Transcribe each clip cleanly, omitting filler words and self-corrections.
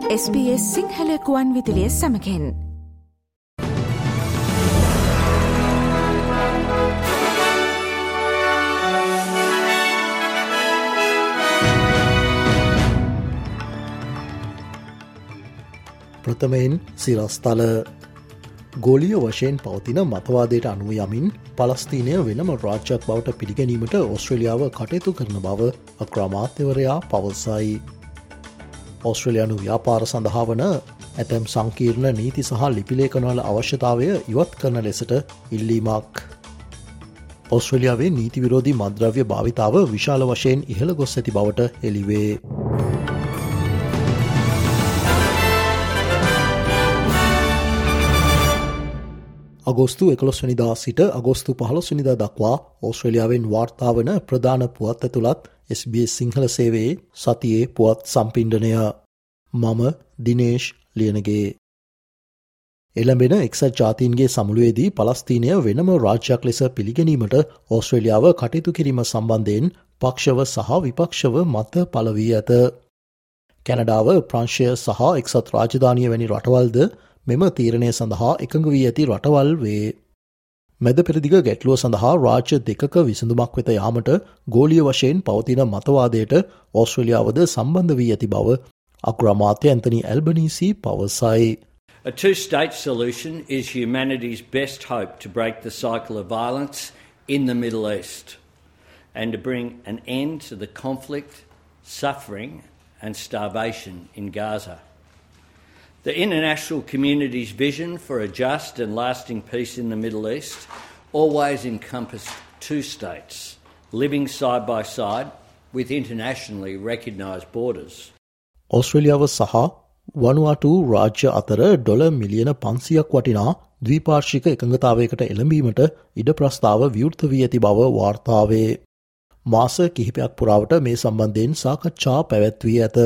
SBS Sinhala කුවන් විදුලිය සමගින් ප්‍රථමයෙන් සිරස්තල ගෝලීය වශයෙන් පවතින මතවාදයට අනුව යමින් පලස්තීනය වෙනම රාජ්‍යයක් බවට පිළිගැනීමට ඕස්ට්‍රේලියාව කටයුතු කරන බව අග්‍රාමාත්‍යවරයා පවසයි. ඕස්ට්‍රේලියානු ව්‍යාපාර සඳහා වන ඇතැම් සංකීර්ණ නීති සහ ලිපිලේඛනවල අවශ්‍යතාවය ඉවත් කරන ලෙසට ඉල්ලීමක්. ඕස්ට්‍රේලියාවේ නීති විරෝධී මත්ද්‍රව්‍ය භාවිතාව විශාල වශයෙන් ඉහළ ගොස් ඇති බවට හෙළිවේ. අගෝස්තු 11 වෙනිදා සිට අගෝස්තු 15 වෙනිදා දක්වා ඕස්ට්‍රේලියාවෙන් වාර්තා වන ප්‍රධාන පුවත් ඇතුළත් SBS සිංහල සේවයේ සතියේ පුවත් සම්පිණ්ඩනය. මම දිනේෂ් ලියනගේ. එළඹෙන එක්සත් ජාතීන්ගේ සමුළුවේදී පලස්තීනය වෙනම රාජ්‍යයක් ලෙස පිළිගැනීමට ඕස්ට්‍රේලියාව කටයුතු කිරීම සම්බන්ධයෙන් පක්ෂව සහ විපක්ෂව මත පළ වී ඇත. කැනඩාව, ප්‍රංශය සහ එක්සත් රාජධානිය වැනි රටවල්ද මෙම තීරණය සඳහා එකඟ වී ඇති රටවල් වේ. මැද පෙරදිග ගැටලුව සඳහා රාජ්‍ය දෙකක විසඳුමක් වෙත යාමට ගෝලීය වශයෙන් පවතින මතවාදයට ඕස්ට්‍රේලියාවද සම්බන්ධ වී ඇති බව අග්‍රාමාත්‍ය ඇන්තනි ඇල්බනීසි පවසයි. A two-state solution is humanity's best hope to break the cycle of violence in the Middle East and to bring an end to the conflict, suffering and starvation in Gaza. The international community's vision for a just and lasting peace in the Middle East always encompassed two states living side by side with internationally recognised borders. ඕස්ට්‍රේලියාව සහ Vanuatu රාජ්‍ය අතර dollar මිලියන 500ක් වටිනා ද්විපාර්ශ්වික එකඟතාවයකට එළඹීමට ඉඩ ප්‍රස්තාව විවෘත වී ඇති බව වාර්තා වේ. මාස කිහිපයක් පුරාවට මේ සම්බන්ධයෙන් සාකච්ඡා පැවැත්වී ඇත.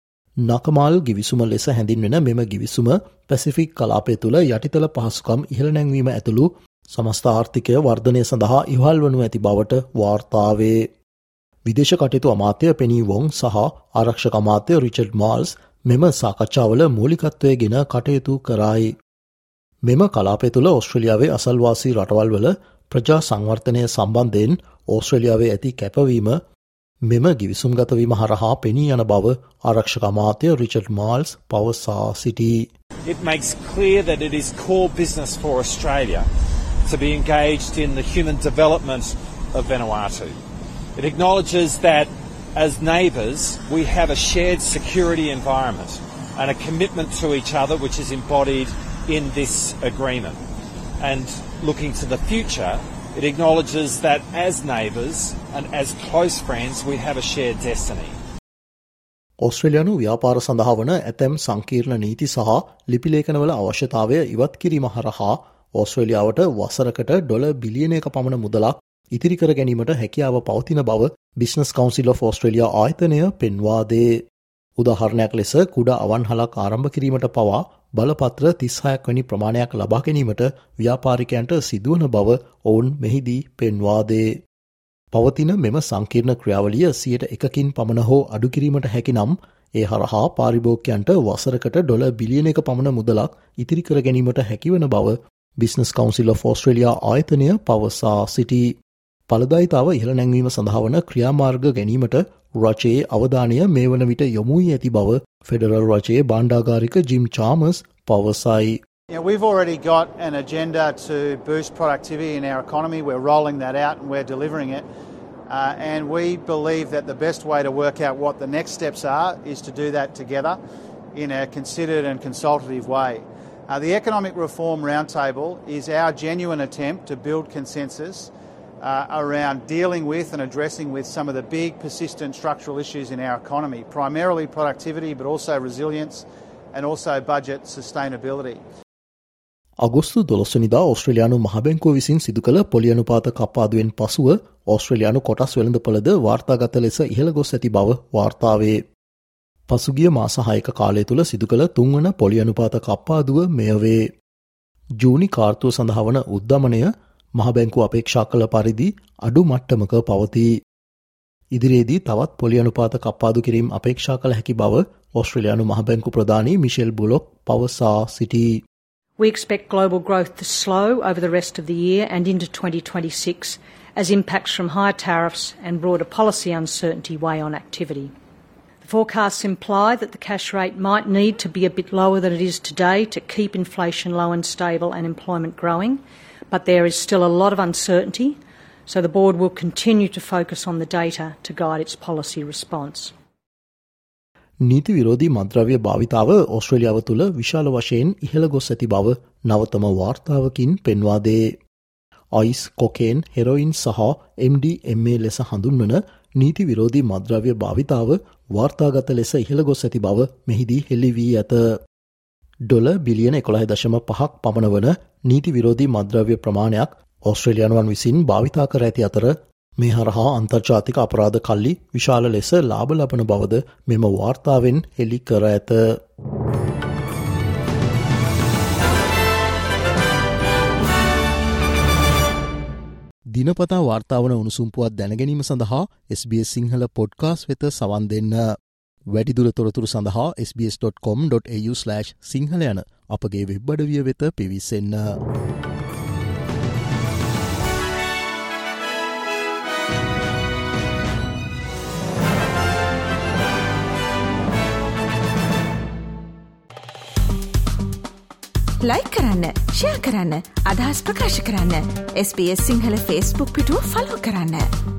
නකමාල් ගිවිසුම ලෙස හැඳින්වෙන මෙම ගිවිසුම පැසිෆික් කලාපය තුළ යටිතල පහසුකම් ඉහළ නැංවීම ඇතුළු සමස්ත ආර්ථිකය වර්ධනය සඳහා ඉවහල් වනු ඇති බවට වාර්තා වේ. විදේශ කටයුතු අමාත්‍ය පෙනී වොන් සහ ආරක්ෂක අමාත්‍ය රිචඩ් මාල්ස් මෙම සාකච්ඡාවල මූලිකත්වය ගෙන කටයුතු කරයි. මෙම කලාපය තුළ ඕස්ට්‍රේලියාවේ අසල්වාසී රටවල් වල ප්‍රජා සංවර්ධනය සම්බන්ධයෙන් ඕස්ට්‍රේලියාවේ ඇති කැපවීම මෙම ගිවිසුම්ගත වීම හරහා පෙනී යන බව ආරක්ෂක අමාත්‍ය රිචඩ් මාල්ස් පවසා සිටී. It makes clear that it is core business for Australia to be engaged in the human development of Vanuatu. It acknowledges that as neighbours we have a shared security environment and a commitment to each other which is embodied in this agreement. And looking to the future, it acknowledges that as neighbours and as close friends we have a shared destiny. ඕස්ට්‍රේලියානු ව්‍යාපාර සඳහා වන ඇතැම් සංකීර්ණ නීති සහ ලිපිලේඛනවල අවශ්‍යතාවය ඉවත් කිරීම හරහා ඕස්ට්‍රේලියාවට වසරකට ඩොලර් බිලියනයක පමණ මුදලක් ඉතිරි කර ගැනීමට හැකියාව පවතින බව බිස්නස් කවුන්සිල් ඔෆ් ඕස්ට්‍රේලියා ආයතනය පෙන්වා දේ. උදාහරණයක් ලෙස කුඩා අවන්හලක් ආරම්භ කිරීමට පවා බලපත්‍ර 36ක් වැනි ප්‍රමාණයක් ලබා ගැනීමට ව්‍යාපාරිකයන්ට සිදුවන බව ඔවුන් මෙහිදී පෙන්වා දේ. පවතින මෙම සංකීර්ණ ක්‍රියාවලිය 100%කින් පමණ හෝ අඩු කිරීමට හැකි නම් ඒ හරහා පාරිභෝගිකයන්ට වසරකට ඩොලර් බිලියනයක පමණ මුදලක් ඉතිරි කර ගැනීමට හැකිවන බව බිස්නස් කවුන්සිල් ඔෆ් ඕස්ට්‍රේලියා ආයතනය පවසා සිටී. ඵලදායීතාව ඉහළ නැංවීම සඳහා වන ක්‍රියාමාර්ග ගැනීමට රජයේ අවධානය මේ වන විට යොමු වී ඇති බව ෆෙඩරල් රජයේ භාණ්ඩාගාරික ජිම් චාමර්ස් පවසයි. We've already got an agenda to boost productivity in our economy. We're rolling that out and we're delivering it. And we believe that the best way to work out what the next steps are is to do that together in a considered and consultative way. The Economic Reform Roundtable is our genuine attempt to build consensus around dealing with and addressing with some of the big persistent structural issues in our economy, primarily productivity but also resilience and also budget sustainability. අගෝස්තු 12 වෙනිදා ඕස්ට්‍රේලියානු මහ බැංකුව විසින් සිදු කළ පොලි අනුපාත කප්පාදුවෙන් පසුව ඕස්ට්‍රේලියානු කොටස් වෙළඳපොළද වාර්තාගත ලෙස ඉහළ ගොස් ඇති බව වාර්තා වේ. පසුගිය මාස 6ක කාලය තුල සිදු කළ 3 වන පොලි අනුපාත කප්පාදුව මෙය වේ. ජූනි කාර්තුව සඳහා වන උද්දමනය මහ බැංකුව අපේක්ෂා කළ පරිදි අඩු මට්ටමක පවතී. ඉදිරියේදී තවත් පොලි අනුපාත කප්පාදු කිරීම අපේක්ෂා කළ හැකි බව ඕස්ට්‍රේලියානු මහ බැංකු ප්‍රධානී මිෂෙල් බුලොක් පවසා සිටී. We expect global growth to slow over the rest of the year and into 2026 as impacts from higher tariffs and broader policy uncertainty weigh on activity. The forecasts imply that the cash rate might need to be a bit lower than it is today to keep inflation low and stable and employment growing, but there is still a lot of uncertainty, so the board will continue to focus on the data to guide its policy response. නීති විරෝධී මද්‍රව්‍ය භාවිතාව ඕස්ට්‍රේලියාව තුළ විශාල වශයෙන් ඉහළ ගොස් ඇති බව නවතම වාර්තාවකින් පෙන්වා දේ. අයිස්, කොකේන්, හෙරොයින් සහ MDMA ලෙස හඳුන්වන නීති විරෝධී මද්‍රව්‍ය භාවිතාව වාර්තාගත ලෙස ඉහළ ගොස් ඇති බව මෙහිදී හෙළි වී ඇත. ඩොලර් බිලියන 11.5ක් පමණ වන නීති විරෝධී මද්‍රව්‍ය ප්‍රමාණයක් ඕස්ට්‍රේලියානුවන් විසින් භාවිතා කර ඇති අතර මේ හරහා අන්තර්ජාතික අපරාධ කල්ලි විශාල ලෙස ලාභ ලබන බවද මෙම වාර්තාවෙන් හෙළි කර ඇත. දිනපතා වාර්තාවන උණුසුම්පුවත් දැනගැනීම සඳහා SBS සිංහල පොඩ්කාස්ට් වෙත සවන් දෙන්න. වැඩිදුර තොරතුරු සඳහා sbs.com.au/සිංහල යන අපගේ වෙබ් අඩවිය වෙත පිවිසෙන්න. ලයික් කරන්න, ෂෙයා කරන්න, අදහස් ප්‍රකාශ කරන්න. SBS සිංහල Facebook පිටුව ෆලෝ කරන්න.